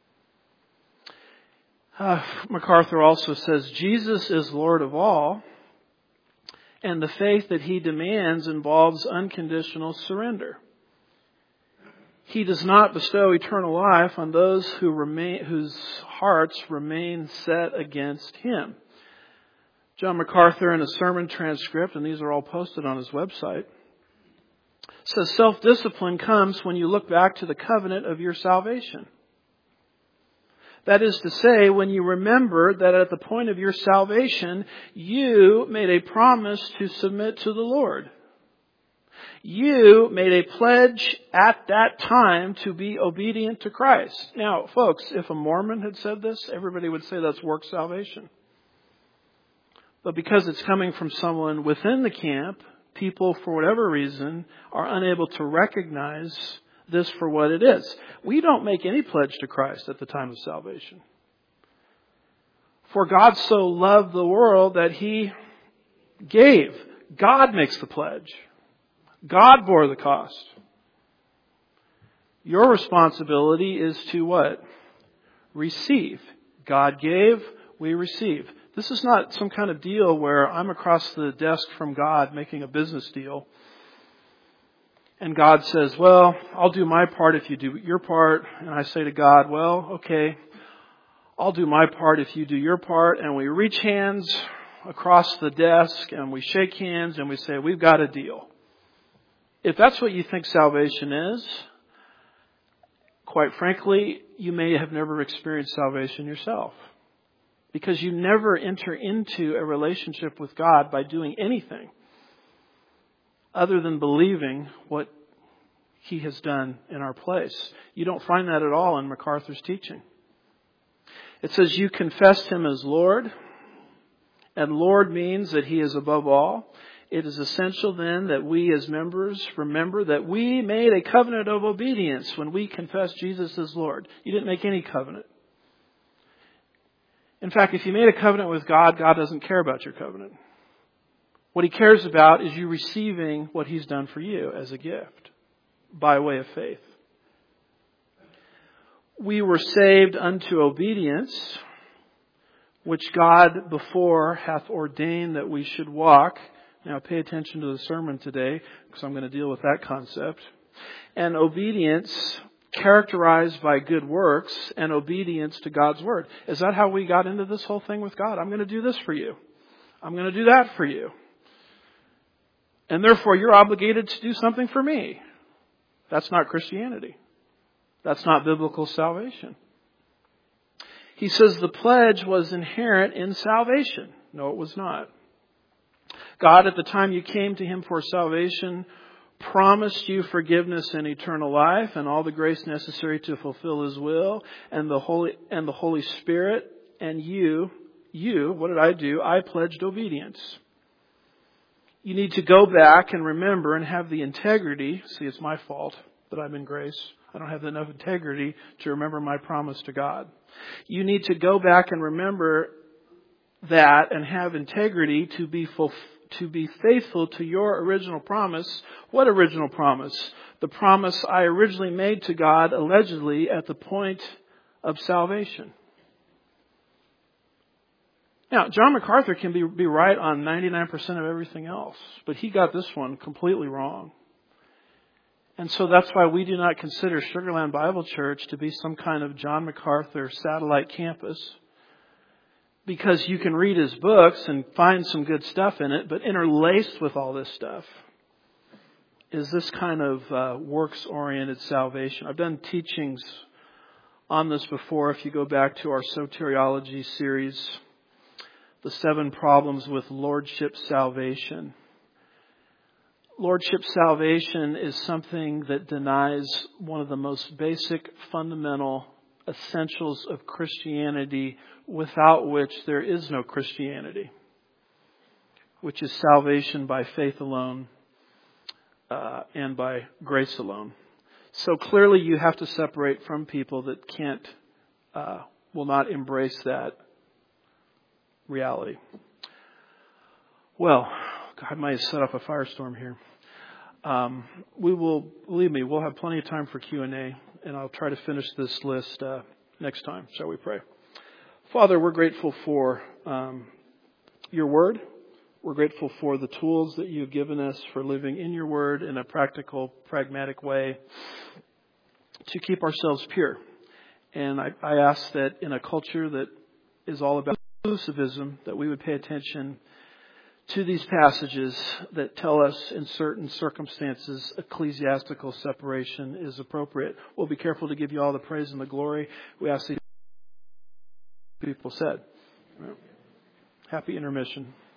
MacArthur also says, Jesus is Lord of all, and the faith that he demands involves unconditional surrender. He does not bestow eternal life on those whose hearts remain set against him. John MacArthur, in a sermon transcript, and these are all posted on his website, says self-discipline comes when you look back to the covenant of your salvation. That is to say, when you remember that at the point of your salvation, you made a promise to submit to the Lord. You made a pledge at that time to be obedient to Christ. Now, folks, if a Mormon had said this, everybody would say that's work salvation. But because it's coming from someone within the camp, people, for whatever reason, are unable to recognize this for what it is. We don't make any pledge to Christ at the time of salvation. For God so loved the world that he gave. God makes the pledge. God bore the cost. Your responsibility is to what? Receive. God gave, we receive. This is not some kind of deal where I'm across the desk from God making a business deal. And God says, well, I'll do my part if you do your part. And I say to God, well, okay, I'll do my part if you do your part. And we reach hands across the desk and we shake hands and we say, we've got a deal. If that's what you think salvation is, quite frankly, you may have never experienced salvation yourself. Because you never enter into a relationship with God by doing anything other than believing what He has done in our place. You don't find that at all in MacArthur's teaching. It says you confessed Him as Lord, and Lord means that He is above all. It is essential then that we as members remember that we made a covenant of obedience when we confessed Jesus as Lord. You didn't make any covenant. In fact, if you made a covenant with God, God doesn't care about your covenant. What He cares about is you receiving what He's done for you as a gift by way of faith. We were saved unto obedience, which God before hath ordained that we should walk. Now pay attention to the sermon today, because I'm going to deal with that concept. And obedience characterized by good works and obedience to God's word. Is that how we got into this whole thing with God? I'm going to do this for you. I'm going to do that for you. And therefore you're obligated to do something for me. That's not Christianity. That's not biblical salvation. He says the pledge was inherent in salvation. No, it was not. God, at the time you came to Him for salvation, promised you forgiveness and eternal life and all the grace necessary to fulfill His will and the Holy Spirit. And you, what did I do? I pledged obedience. You need to go back and remember and have the integrity. See, it's my fault that I'm in grace. I don't have enough integrity to remember my promise to God. You need to go back and remember that and have integrity to be faithful to your original promise. What original promise? The promise I originally made to God, allegedly, at the point of salvation. Now, John MacArthur can be right on 99% of everything else, but he got this one completely wrong. And so that's why we do not consider Sugarland Bible Church to be some kind of John MacArthur satellite campus. Because you can read his books and find some good stuff in it, but interlaced with all this stuff is this kind of works-oriented salvation. I've done teachings on this before. If you go back to our soteriology series, the 7 problems with Lordship salvation. Lordship salvation is something that denies one of the most basic, fundamental essentials of Christianity, without which there is no Christianity, which is salvation by faith alone and by grace alone. So clearly you have to separate from people that will not embrace that reality. Well, God might have set up a firestorm here. Believe me, we'll have plenty of time for Q&A, and I'll try to finish this list next time. Shall we pray? Father, we're grateful for your word. We're grateful for the tools that you've given us for living in your word in a practical, pragmatic way to keep ourselves pure. And I ask that in a culture that is all about exclusivism, that we would pay attention to these passages that tell us in certain circumstances ecclesiastical separation is appropriate. We'll be careful to give you all the praise and the glory. We ask these people said. Happy intermission.